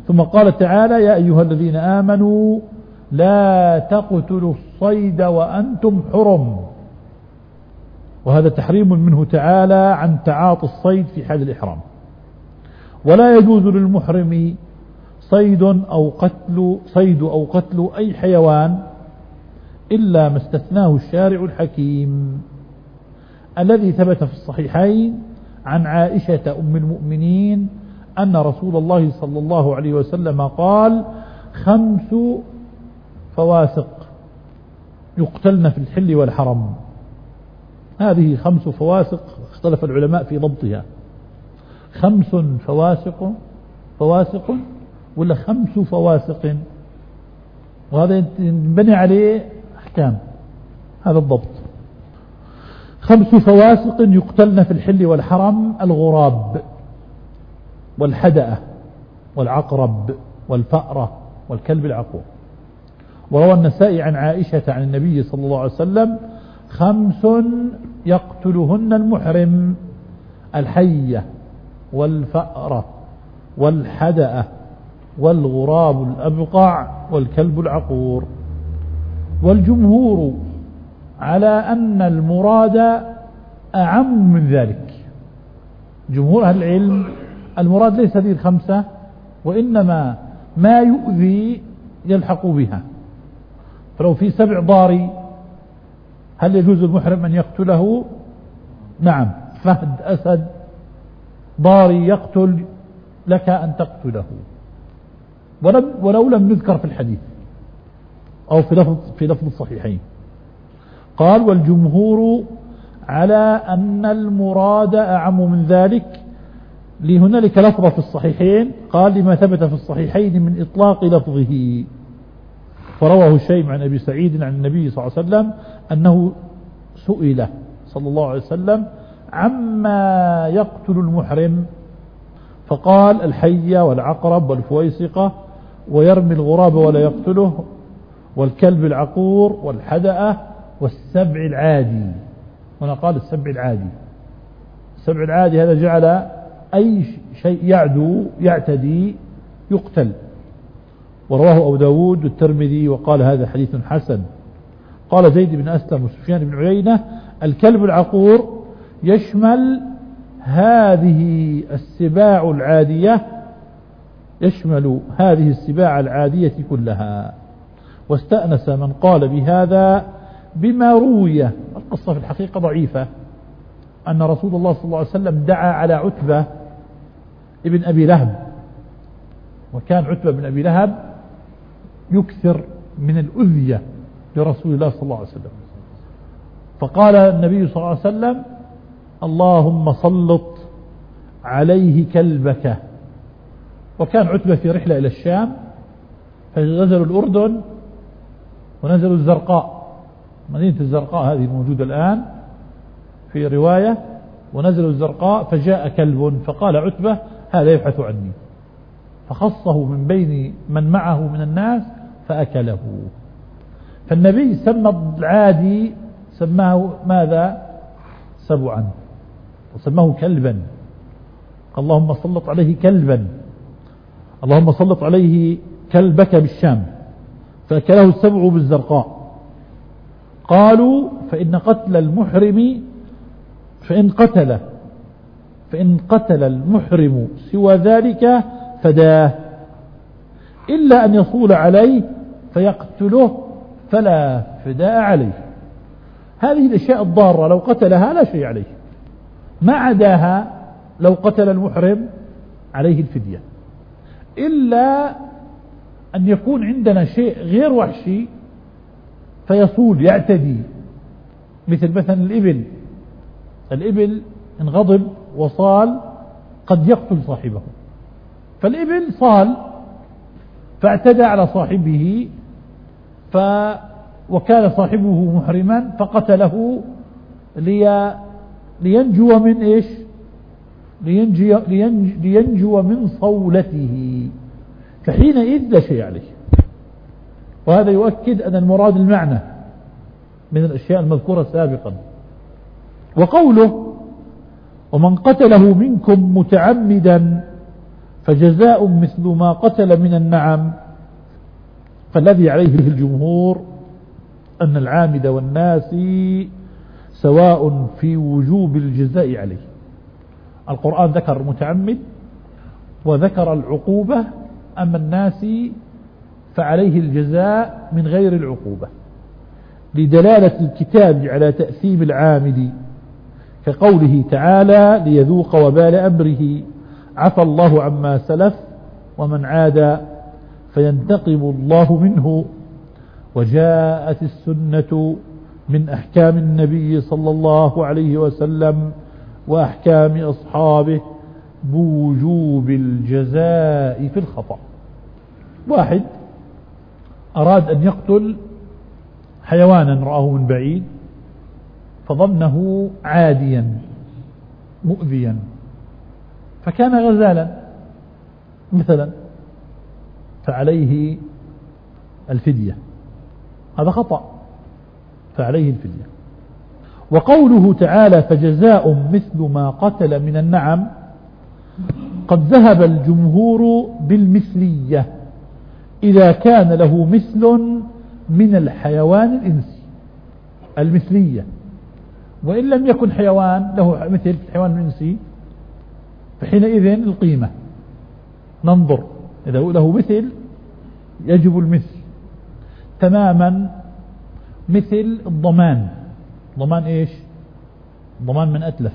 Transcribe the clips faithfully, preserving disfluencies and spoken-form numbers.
ثم قال تعالى يا أيها الذين آمنوا لا تقتلوا الصيد وأنتم حرم، وهذا تحريم منه تعالى عن تعاطي الصيد في حال الإحرام. ولا يجوز للمحرم صيد أو قتل صيد أو قتل أي حيوان إلا ما استثناه الشارع الحكيم الذي ثبت في الصحيحين عن عائشة أم المؤمنين أن رسول الله صلى الله عليه وسلم قال خمس فواسق يقتلن في الحل والحرم. هذه خمس فواسق اختلف العلماء في ضبطها، خمس فواسق فواسق ولا خمس فواسق، وهذا ينبني عليه أحكام. هذا الضبط. خمس فواسق يقتلن في الحل والحرم: الغراب والحدأة والعقرب والفأرة والكلب العقور. وروى النسائي عن عائشة عن النبي صلى الله عليه وسلم خمس يقتلهن المحرم: الحية والفأرة والحدأة والغراب الأبقع والكلب العقور. والجمهور على أن المراد أعم من ذلك. جمهور أهل العلم المراد ليس هذه الخمسة، وإنما ما يؤذي يلحق بها. فلو في سبع ضاري هل يجوز المحرم أن يقتله؟ نعم، فهد أسد ضاري يقتل لك أن تقتله، ولم ولو لم يذكر في الحديث أو في لفظ في لفظ الصحيحين. قال والجمهور على أن المراد أعم من ذلك لهنالك لفظة في الصحيحين، قال لما ثبت في الصحيحين من إطلاق لفظه. فرواه الشيم عن أبي سعيد عن النبي صلى الله عليه وسلم أنه سئل صلى الله عليه وسلم عما يقتل المحرم فقال الحية والعقرب والفويسقة، ويرمي الغراب ولا يقتله، والكلب العقور والحدأة والسبع العادي. هنا قال السبع العادي. السبع العادي هذا جعل أي شيء يعدو يعتدي يقتل. ورواه أبو داود والترمذي وقال هذا حديث حسن. قال زيد بن أسلم وسفيان بن عيينة الكلب العقور يشمل هذه السباع العادية يشمل هذه السباع العادية كلها. واستأنس من قال بهذا بما روي. القصة في الحقيقة ضعيفة، أن رسول الله صلى الله عليه وسلم دعا على عتبة ابن أبي لهب، وكان عتبة بن أبي لهب يكثر من الأذية لرسول الله صلى الله عليه وسلم. فقال النبي صلى الله عليه وسلم اللهم سلط عليه كلبك. وكان عتبة في رحلة إلى الشام، فنزلوا الأردن ونزلوا الزرقاء، مدينة الزرقاء هذه الموجودة الآن في رواية، ونزلوا الزرقاء فجاء كلب فقال عتبة هذا يبحث عني، فخصه من بين من معه من الناس فأكله. فالنبي سمى العادي سماه ماذا؟ سبعا، وسماه كلبا. اللهم سلط عليه كلبا، اللهم سلط عليه كلبك بالشام، فأكله السبع بالزرقاء. قالوا فإن قتل المحرم فإن قتل فإن قتل المحرم سوى ذلك فداه، إلا أن يصول عليه فيقتله فلا فداء عليه. هذه الأشياء الضارة لو قتلها لا شيء عليه، ما عداها لو قتل المحرم عليه الفدية، إلا أن يكون عندنا شيء غير وحشي فيصول يعتدي، مثل مثلا الإبل. الإبل إن غضب وصال قد يقتل صاحبه، فالإبل صال فاعتدى على صاحبه ف وكان صاحبه محرما فقتله لي لينجو من إيش لينجو, لينجو, لينجو من صولته، فحينئذ لا شيء عليه. وهذا يؤكد أن المراد المعنى من الأشياء المذكورة سابقا. وقوله ومن قتله منكم متعمدا فجزاء مثل ما قتل من النعم. فالذي عليه الجمهور أن العامد والناسي سواء في وجوب الجزاء عليه. القرآن ذكر المتعمد وذكر العقوبة، أما الناسي فعليه الجزاء من غير العقوبة، لدلالة الكتاب على تأثيم العامد، كقوله تعالى ليذوق وبال أمره عفى الله عما سلف ومن عاد فينتقم الله منه. وجاءت السنة من أحكام النبي صلى الله عليه وسلم وأحكام أصحابه بوجوب الجزاء في الخطأ. واحد أراد أن يقتل حيوانا رآه من بعيد فظنه عاديا مؤذيا فكان غزالا مثلا، فعليه الفدية، هذا خطأ فعليه الفدية. وقوله تعالى فجزاء مثل ما قتل من النعم، قد ذهب الجمهور بالمثلية إذا كان له مثل من الحيوان الإنسي، المثلية. وإن لم يكن حيوان له مثل الحيوان الإنسي فحينئذ القيمة ننظر، إذا له مثل يجب المثل تماما، مثل الضمان. ضمان إيش؟ ضمان من أتلف،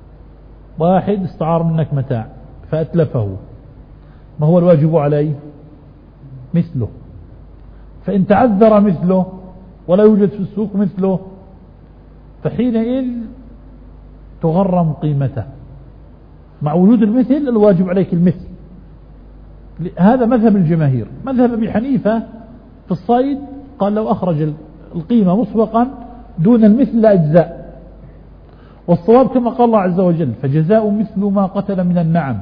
واحد استعار منك متاع فأتلفه، ما هو الواجب عليه؟ مثله. فإن تعذر مثله ولا يوجد في السوق مثله فحينئذ تغرم قيمته، مع وجود المثل الواجب عليك المثل. هذا مذهب الجماهير. مذهب أبي حنيفة في الصيد قال لو أخرج القيمة مسبقا دون المثل لا أجزاء، والصواب كما قال الله عز وجل فجزاء مثل ما قتل من النعم.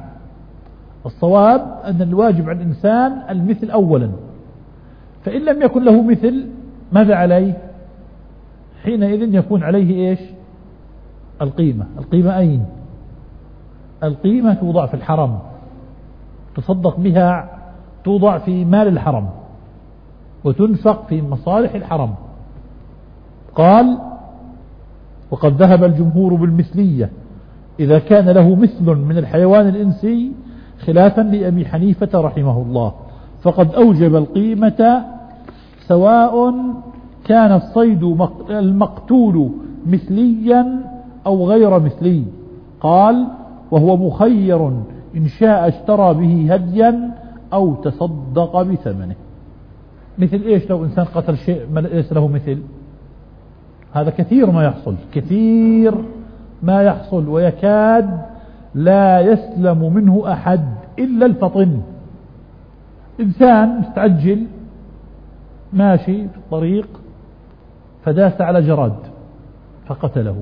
الصواب أن الواجب على الإنسان المثل أولا، فإن لم يكن له مثل ماذا عليه؟ حينئذ يكون عليه إيش؟ القيمة. القيمة أين؟ القيمة توضع في الحرم، تصدق بها، توضع في مال الحرم وتنفق في مصالح الحرم. قال وقد ذهب الجمهور بالمثلية إذا كان له مثل من الحيوان الإنسي، خلافا لأبي حنيفة رحمه الله، فقد أوجب القيمة سواء كان الصيد المقتول مثليا أو غير مثلي. قال وهو مخير إن شاء اشترى به هديا أو تصدق بثمنه. مثل إيش؟ لو إنسان قتل شيء ليس له مثل، هذا كثير ما يحصل، كثير ما يحصل، ويكاد لا يسلم منه أحد إلا الفطن. إنسان مستعجل ماشي في الطريق فداس على جراد فقتله،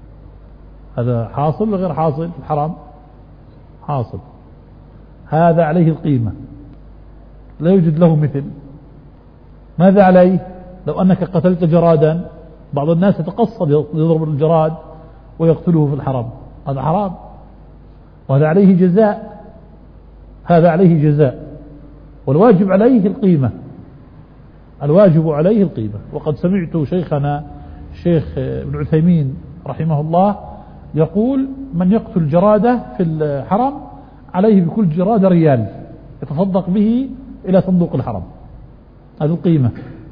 هذا حاصل وغير حاصل في الحرام؟ حاصل. هذا عليه القيمة، لا يوجد له مثل. ماذا عليه؟ لو أنك قتلت جرادا، بعض الناس يتقصد يضرب الجراد ويقتله في الحرم، هذا حرام، وهذا عليه جزاء، هذا عليه جزاء، والواجب عليه القيمة، الواجب عليه القيمة. وقد سمعت شيخنا الشيخ ابن عثيمين رحمه الله يقول من يقتل جرادة في الحرم عليه بكل جرادة ريال يتصدق به إلى صندوق الحرم، هذه القيمة.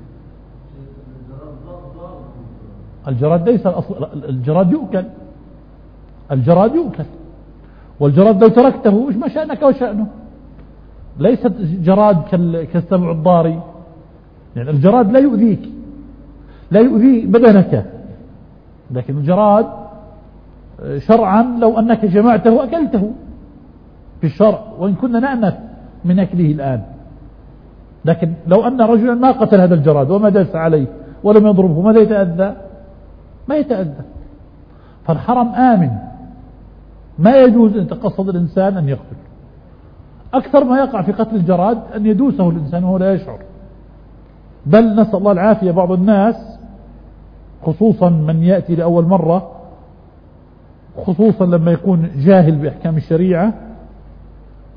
الجراد ليس الأصل، الجراد يؤكل، الجراد يؤكل، والجراد لو تركته ما شأنك وشأنه، ليست جراد كالسبع الضاري، يعني الجراد لا يؤذيك، لا يؤذي بدنك، لكن الجراد شرعا لو أنك جمعته أكلته في الشرع، وإن كنا نأنف من أكله الآن، لكن لو أن رجلا ما قتل هذا الجراد وما داس عليه ولم يضربه ماذا يتأذى؟ ما يتأذى. فالحرم آمن، ما يجوز أن يتقصد الإنسان أن يقتل. أكثر ما يقع في قتل الجراد أن يدوسه الإنسان وهو لا يشعر، بل نسأل الله العافية بعض الناس خصوصا من يأتي لأول مرة، خصوصا لما يكون جاهل بأحكام الشريعة،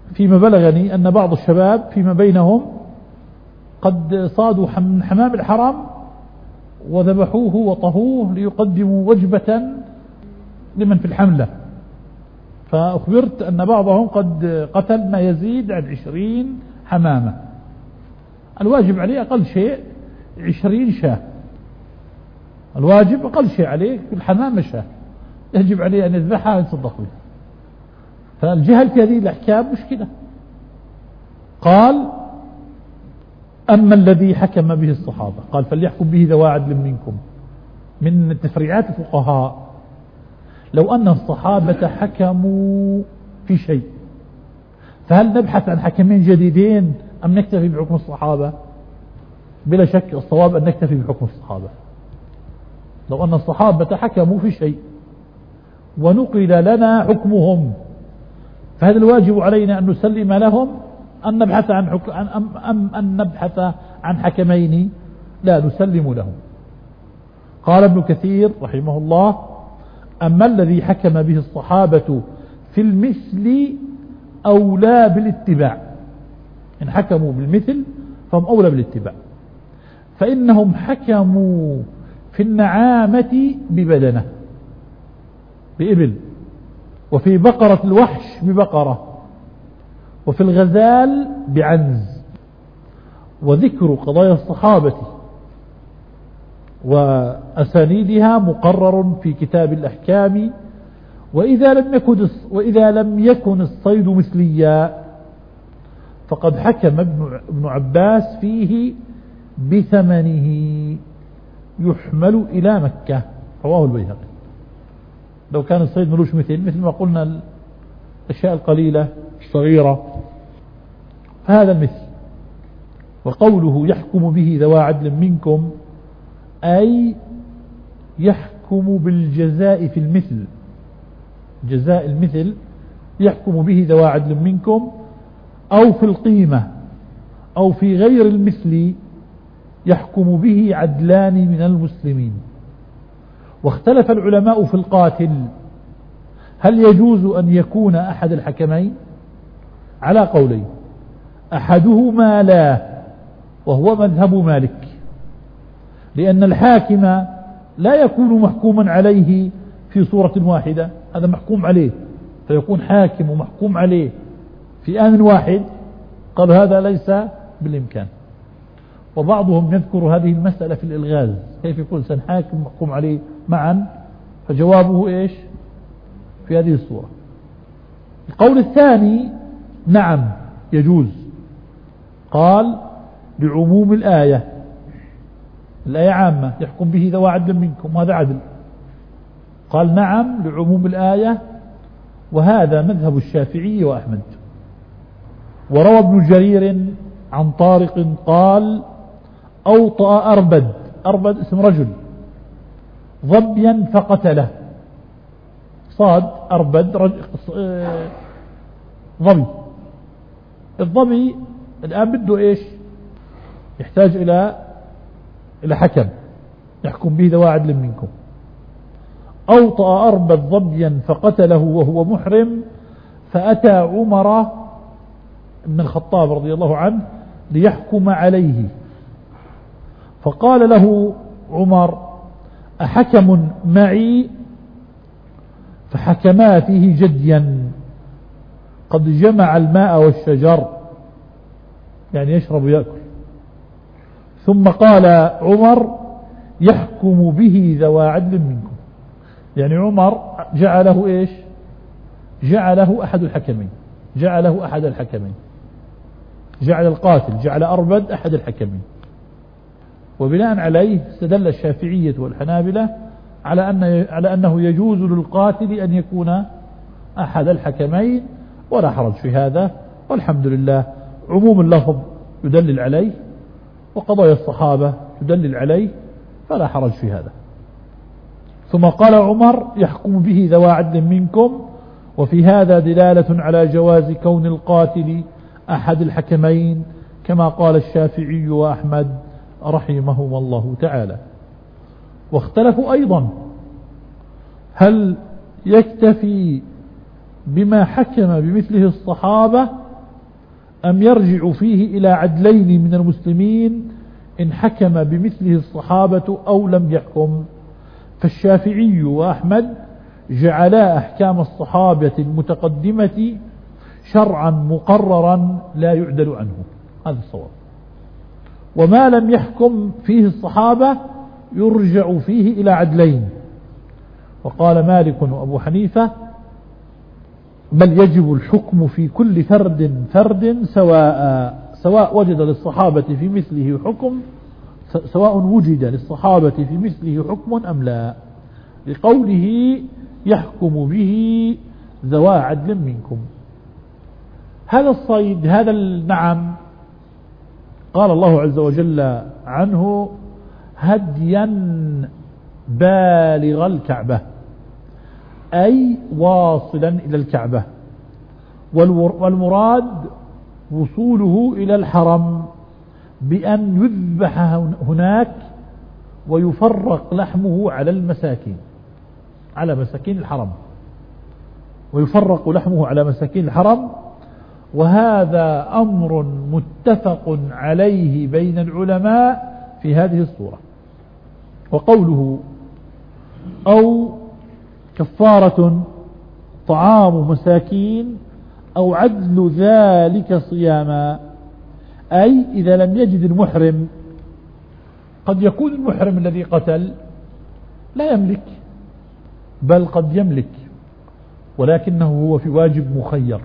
فيما بلغني أن بعض الشباب فيما بينهم قد صادوا من حمام الحرم وذبحوه وطهوه ليقدموا وجبة لمن في الحملة، فأخبرت أن بعضهم قد قتل ما يزيد عن عشرين حمامة. الواجب عليه أقل شيء عشرين شاة، الواجب أقل شيء عليه في الحمامة شاة، يجب عليه أن يذبحها ويتصدق بها. فالجهل في هذه الأحكام مشكلة. قال أما الذي حكم به الصحابة، قال فليحكم به ذوى عدل منكم. من تفريعات الفقهاء لو أن الصحابة حكموا في شيء فهل نبحث عن حكمين جديدين أم نكتفي بحكم الصحابة؟ بلا شك الصواب أن نكتفي بحكم الصحابة. لو أن الصحابة حكموا في شيء ونقل لنا حكمهم فهذا الواجب علينا أن نسلم لهم أن نبحث عن حكم أم, أم أن نبحث عن حكمين لا نسلم لهم. قال ابن كثير رحمه الله أما الذي حكم به الصحابة في المثل أولى بالاتباع، إن حكموا بالمثل فهم أولى بالاتباع، فإنهم حكموا في النعامة ببدنة بإبل، وفي بقرة الوحش ببقرة، وفي الغزال بعنز. وذكر قضايا الصحابة وأسانيدها مقرر في كتاب الأحكام. وإذا لم يكن وإذا لم يكن الصيد مثليا فقد حكم ابن عباس فيه بثمنه يحمل إلى مكة، رواه البيهقي. لو كان الصيد ملوش مثل مثل ما قلنا الأشياء القليلة الصغيرة فهذا المثل. وقوله يحكم به ذوى عدل منكم أي يحكم بالجزاء في المثل، جزاء المثل يحكم به ذوى عدل منكم، أو في القيمة أو في غير المثل يحكم به عدلان من المسلمين. واختلف العلماء في القاتل هل يجوز أن يكون أحد الحكمين؟ على قولين، أحدهما لا وهو مذهب مالك، لأن الحاكم لا يكون محكوما عليه في صورة واحدة، هذا محكوم عليه فيكون حاكم ومحكوم عليه في آن واحد، قال هذا ليس بالإمكان. وبعضهم يذكر هذه المسألة في الإلغاز، كيف يكون إنسان حاكم محكوم عليه معا، فجوابه إيش في هذه الصورة. القول الثاني نعم يجوز، قال لعموم الآية، الآية عامة يحكم به ذوى عدل منكم وهذا عدل، قال نعم لعموم الآية، وهذا مذهب الشافعي وأحمد. وروى ابن جرير عن طارق قال أوطأ أربد، أربد اسم رجل، ظبيا فقتله، صاد أربد رجل ظبي. الظبي الآن بده إيش؟ يحتاج إلى إلى حكم يحكم به ذوى عدل منكم. أوطأ أربد ظبيا فقتله وهو محرم، فأتى عمر بن الخطاب رضي الله عنه ليحكم عليه، فقال له عمر أحكم معي؟ فحكما فيه جديا قد جمع الماء والشجر، يعني يشرب ويأكل. ثم قال عمر يحكم به ذوى عدل منكم، يعني عمر جعله إيش؟ جعله أحد الحكمين، جعله أحد الحكمين، جعل القاتل، جعل أربد أحد الحكمين. وبناء عليه استدل الشافعية والحنابلة على أن على أنه يجوز للقاتل أن يكون أحد الحكمين، ولا حرج في هذا، والحمد لله. عموم اللفظ يدلل عليه وقضايا الصحابة تدلل عليه، فلا حرج في هذا. ثم قال عمر يحكم به ذوى عدل منكم، وفي هذا دلالة على جواز كون القاتل أحد الحكمين كما قال الشافعي وأحمد رحمهما الله تعالى. واختلفوا أيضا هل يكتفي بما حكم بمثله الصحابة أم يرجع فيه إلى عدلين من المسلمين إن حكم بمثله الصحابة أو لم يحكم. فالشافعي وأحمد جعلا أحكام الصحابة المتقدمة شرعا مقررا لا يعدل عنه، هذا الصواب. وما لم يحكم فيه الصحابة يرجع فيه إلى عدلين. وقال مالك وأبو حنيفة بل يجب الحكم في كل فرد فرد سواء سواء وجد للصحابة في مثله حكم سواء وجد للصحابة في مثله حكم أم لا، لقوله يحكم به ذوى عدل منكم. هذا الصيد، هذا النعم، قال الله عز وجل عنه هديا بالغ الكعبة، أي واصلا إلى الكعبة، والمراد وصوله إلى الحرم بأن يذبح هناك ويفرق لحمه على المساكين، على مساكين الحرم، ويفرق لحمه على مساكين الحرم. وهذا أمر متفق عليه بين العلماء في هذه الصورة. وقوله أو كفارة طعام مساكين أو عدل ذلك صياما، أي إذا لم يجد المحرم، قد يكون المحرم الذي قتل لا يملك، بل قد يملك ولكنه هو في واجب مخير.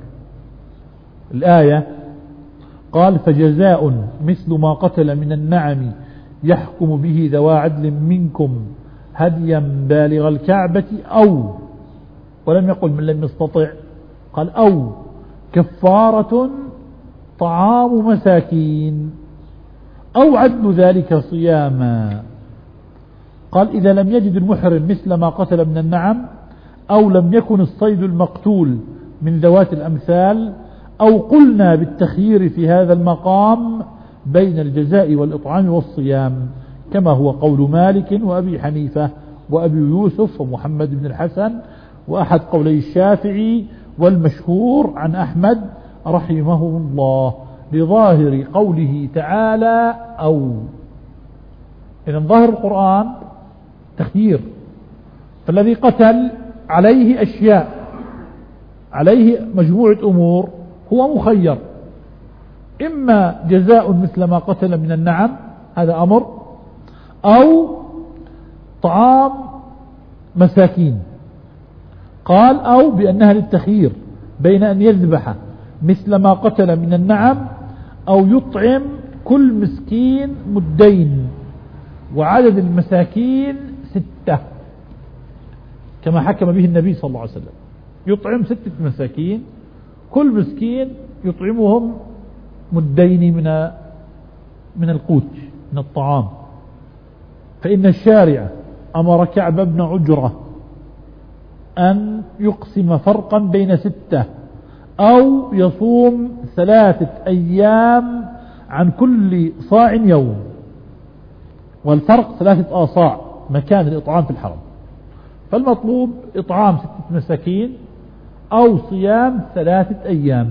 الآية قال فجزاء مثل ما قتل من النعم يحكم به ذوى عدل منكم هديا بالغ الكعبة أو، ولم يقل من لم يستطع، قال أو كفارة طعام مساكين أو عدل ذلك صياما. قال إذا لم يجد المحرم مثل ما قتل من النعم، أو لم يكن الصيد المقتول من ذوات الأمثال، أو قلنا بالتخيير في هذا المقام بين الجزاء والإطعام والصيام، كما هو قول مالك وأبي حنيفة وأبي يوسف ومحمد بن الحسن وأحد قولي الشافعي والمشهور عن أحمد رحمه الله، لظاهر قوله تعالى أو. إذن ظاهر القرآن تخيير، فالذي قتل عليه أشياء، عليه مجموعة أمور، هو مخير، إما جزاء مثل ما قتل من النعم، هذا أمر، أو طعام مساكين. قال أو بأنها للتخيير بين أن يذبح مثل ما قتل من النعم أو يطعم كل مسكين مدين، وعدد المساكين ستة كما حكم به النبي صلى الله عليه وسلم، يطعم ستة مساكين، كل مسكين يطعمهم مدين من من القوت من الطعام. فإن الشارع أمر كعب بن عجرة أن يقسم فرقا بين ستة أو يصوم ثلاثة أيام عن كل صاع يوم، والفرق ثلاثة آصاع مكان الإطعام في الحرم. فالمطلوب إطعام ستة مساكين أو صيام ثلاثة أيام.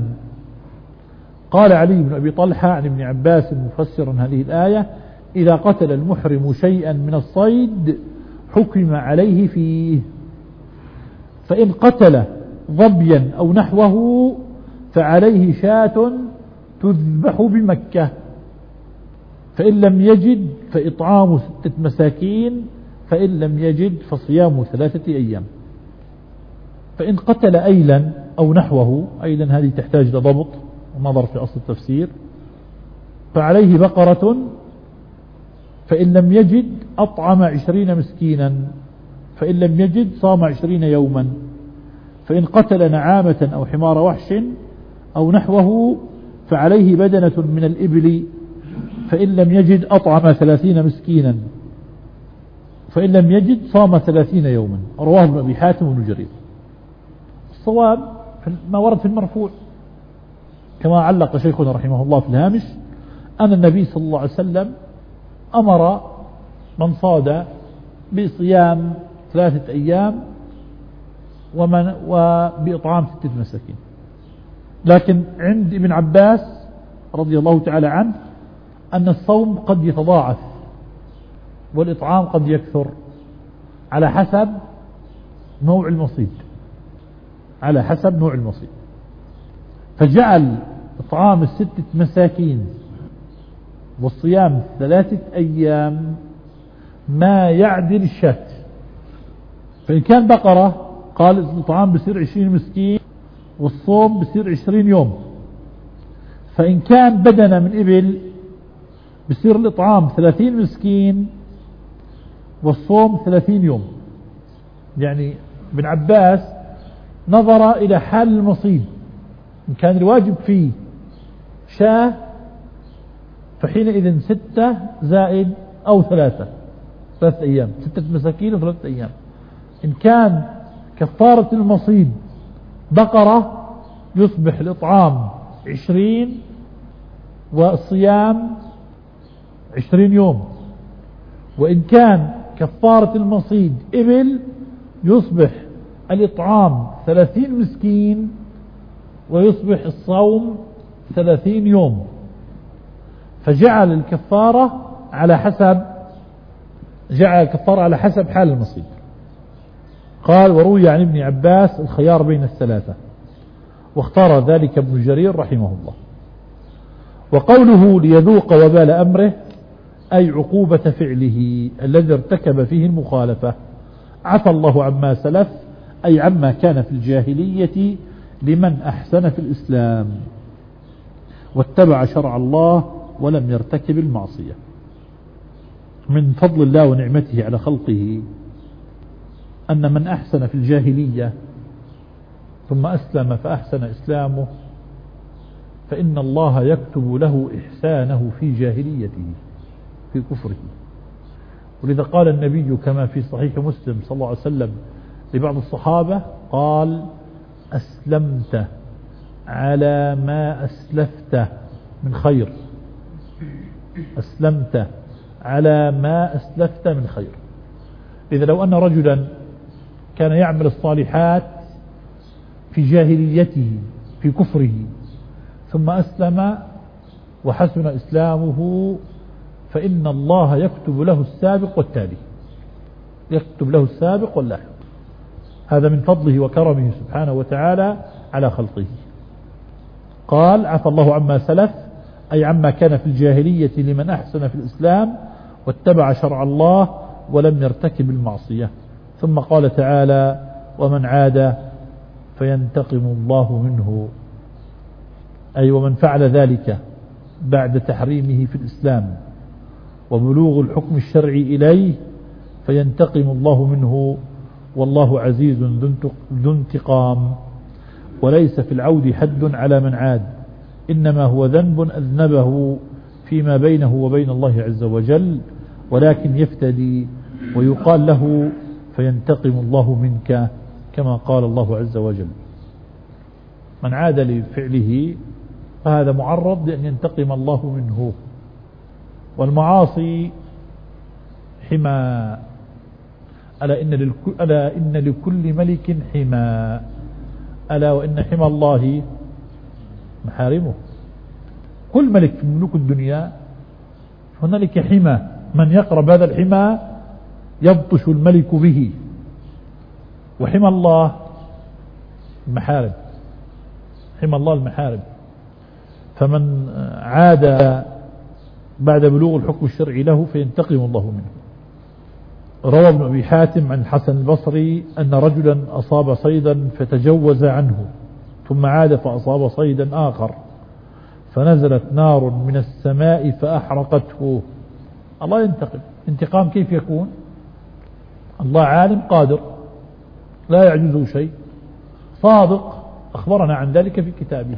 قال علي بن أبي طلحة عن ابن عباس مفسرا هذه الآية إذا قتل المحرم شيئا من الصيد حكم عليه فيه، فإن قتل ظبيا أو نحوه فعليه شاة تذبح بمكة، فإن لم يجد فإطعام ستة مساكين، فإن لم يجد فصيام ثلاثة أيام. فإن قتل أيلا أو نحوه، أيلا هذه تحتاج لضبط ونظر في أصل التفسير، فعليه بقرة، فإن لم يجد أطعم عشرين مسكينا، فإن لم يجد صام عشرين يوما. فإن قتل نعامة أو حمار وحش أو نحوه فعليه بدنة من الإبل، فإن لم يجد أطعم ثلاثين مسكينا، فإن لم يجد صام ثلاثين يوما. رواه ابن أبي حاتم وابن جرير. الصواب ما ورد في المرفوع كما علق شيخنا رحمه الله في الهامش أن النبي صلى الله عليه وسلم أمر من صاد بصيام ثلاثة أيام ومن وبإطعام ستة مساكين. لكن عند ابن عباس رضي الله تعالى عنه أن الصوم قد يتضاعف والإطعام قد يكثر على حسب نوع المصيد، على حسب نوع المصيد. فجعل إطعام الستة مساكين والصيام ثلاثة أيام ما يعدل الشاة. فإن كان بقرة قال الإطعام بصير عشرين مسكين والصوم بصير عشرين يوم. فإن كان بدنة من إبل بصير الإطعام ثلاثين مسكين والصوم ثلاثين يوم. يعني ابن عباس نظر إلى حال المصيد، إن كان الواجب فيه شاه فحينئذ ستة زائد أو ثلاثة ثلاثة أيام، ستة مساكين وثلاثة أيام. إن كان كفارة المصيد بقرة يصبح الإطعام عشرين والصيام عشرين يوم. وإن كان كفارة المصيد إبل يصبح الإطعام ثلاثين مسكين ويصبح الصوم ثلاثين يوم. فجعل الكفارة على حسب جعل الكفارة على حسب حال المصيد. قال وروي عن ابن عباس الخيار بين الثلاثة، واختار ذلك ابن جرير رحمه الله. وقوله ليذوق وبال أمره أي عقوبة فعله الذي ارتكب فيه المخالفة. عفى الله عما سلف أي عما كان في الجاهلية لمن أحسن في الإسلام واتبع شرع الله ولم يرتكب المعصية. من فضل الله ونعمته على خلقه أن من أحسن في الجاهلية ثم أسلم فأحسن إسلامه فإن الله يكتب له إحسانه في جاهليته في كفره. ولذا قال النبي كما في صحيح مسلم صلى الله عليه وسلم لبعض الصحابة قال أسلمت على ما أسلفت من خير، أسلمت على ما أسلفت من خير. إذا لو أن رجلا كان يعمل الصالحات في جاهليته في كفره ثم أسلم وحسن إسلامه فإن الله يكتب له السابق والتالي، يكتب له السابق واللاحق. هذا من فضله وكرمه سبحانه وتعالى على خلقه. قال عفى الله عما سلف أي عما كان في الجاهلية لمن أحسن في الإسلام واتبع شرع الله ولم يرتكب المعصية. ثم قال تعالى ومن عاد فينتقم الله منه، أي ومن فعل ذلك بعد تحريمه في الإسلام وبلوغ الحكم الشرعي إليه فينتقم الله منه والله عزيز ذو انتقام. وليس في العود حد على من عاد، إنما هو ذنب أذنبه فيما بينه وبين الله عز وجل، ولكن يفتدي ويقال له فينتقم الله منك كما قال الله عز وجل. من عاد لفعله فهذا معرض لأن ينتقم الله منه. والمعاصي حمى، ألا إن, ألا إن لكل ملك حمى، ألا وإن حمى الله محارمه. كل ملك في ملوك الدنيا هنالك حمى، من يقرب هذا الحمى يبطش الملك به. وحمى الله المحارم، حمى الله المحارم. فمن عاد بعد بلوغ الحكم الشرعي له فينتقم الله منه. روى ابن أبي حاتم عن الحسن البصري أن رجلا أصاب صيدا فتجوز عنه ثم عاد فأصاب صيدا آخر فنزلت نار من السماء فأحرقته. الله ينتقم. انتقام كيف يكون؟ الله عالم قادر لا يعجزه شيء، صادق أخبرنا عن ذلك في كتابه.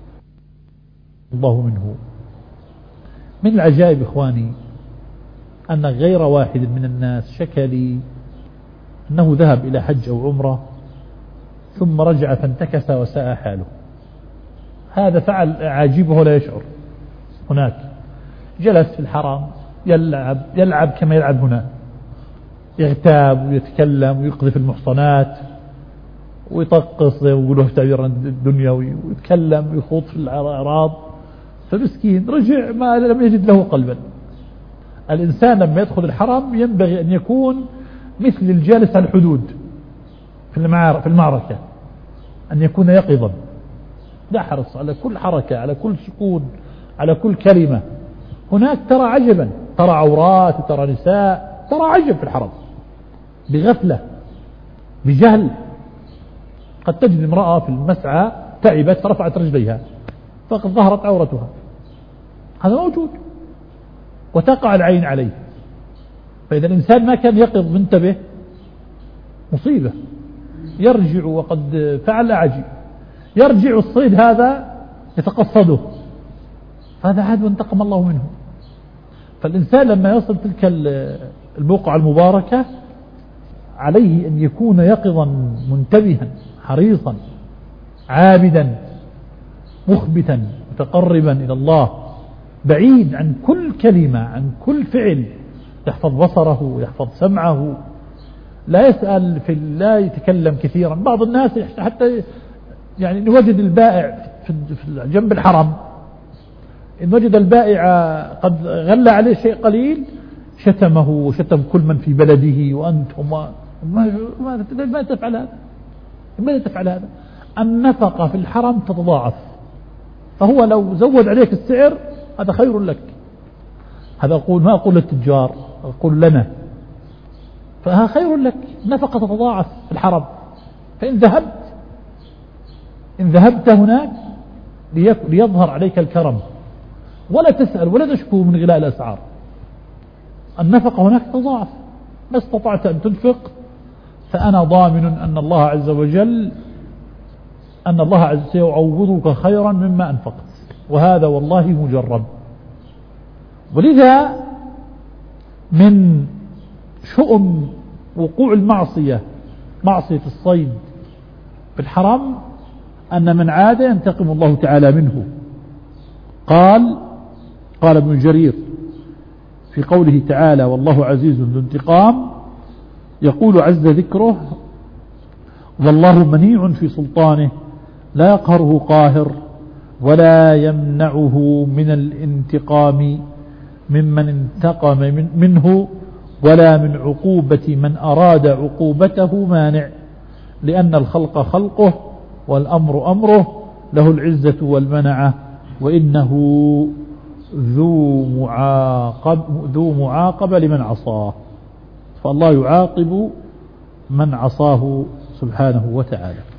الله منه. من العجائب إخواني أن غير واحد من الناس شكى لي أنه ذهب إلى حج أو عمرة ثم رجع فانتكس وساء حاله. هذا فعل عاجبه ولا يشعر. هناك جلس في الحرم يلعب يلعب كما يلعب هنا، يغتاب ويتكلم ويقذف المحصنات ويطقص ويقوله في تعبير الدنيوي ويتكلم ويخوض في الأعراض فمسكين رجع ما لم يجد له قلبا. الإنسان لما يدخل الحرم ينبغي أن يكون مثل الجالس على الحدود في المعركة، أن يكون يقظا يحرص على كل حركة، على كل سكون، على كل كلمة. هناك ترى عجبا، ترى عورات وترى نساء، ترى عجب في الحرم بغفلة بجهل. قد تجد امرأة في المسعى تعبت فرفعت رجليها فقد ظهرت عورتها، هذا موجود وتقع العين عليه. فإذا الإنسان ما كان يقظ منتبه مصيبة، يرجع وقد فعل عجيب، يرجع الصيد هذا يتقصده، فهذا عاد وانتقم الله منه. فالإنسان لما يصل تلك البقعة المباركة عليه أن يكون يقظا منتبها حريصا عابدا مخبتا متقربا إلى الله، بعيد عن كل كلمة عن كل فعل، يحفظ بصره ويحفظ سمعه، لا يسأل في لا يتكلم كثيرا. بعض الناس حتى يعني نوجد البائع في جنب الحرم، إن وجد البائع قد غلى عليه شيء قليل شتمه وشتم كل من في بلده وأنتم ما, ما, ما تفعل هذا، ماذا تفعل هذا؟ النفقة في الحرم تتضاعف، فهو لو زود عليك السعر هذا خير لك. هذا أقول ما أقول للتجار، أقول لنا، فها خير لك، نفقة تتضاعف في الحرم. فإن ذهبت إن ذهبت هناك ليظهر عليك الكرم، ولا تسأل ولا تشكو من غلاء الأسعار، النفقة هناك تضاعف. ما استطعت أن تنفق فأنا ضامن أن الله عز وجل أن الله عز وجل سيعوضك خيرا مما أنفقت، وهذا والله مجرب. ولذا من شؤم وقوع المعصية معصية الصيد في الحرم أن من عاد ينتقم الله تعالى منه. قال قال ابن جرير في قوله تعالى والله عزيز ذو انتقام، يقول عز ذكره والله منيع في سلطانه لا يقهره قاهر ولا يمنعه من الانتقام ممن انتقم من منه ولا من عقوبة من أراد عقوبته مانع، لأن الخلق خلقه والأمر أمره، له العزة والمنعة، وإنه ذو معاقب ذو معاقبة لمن عصاه. فالله يعاقب من عصاه سبحانه وتعالى.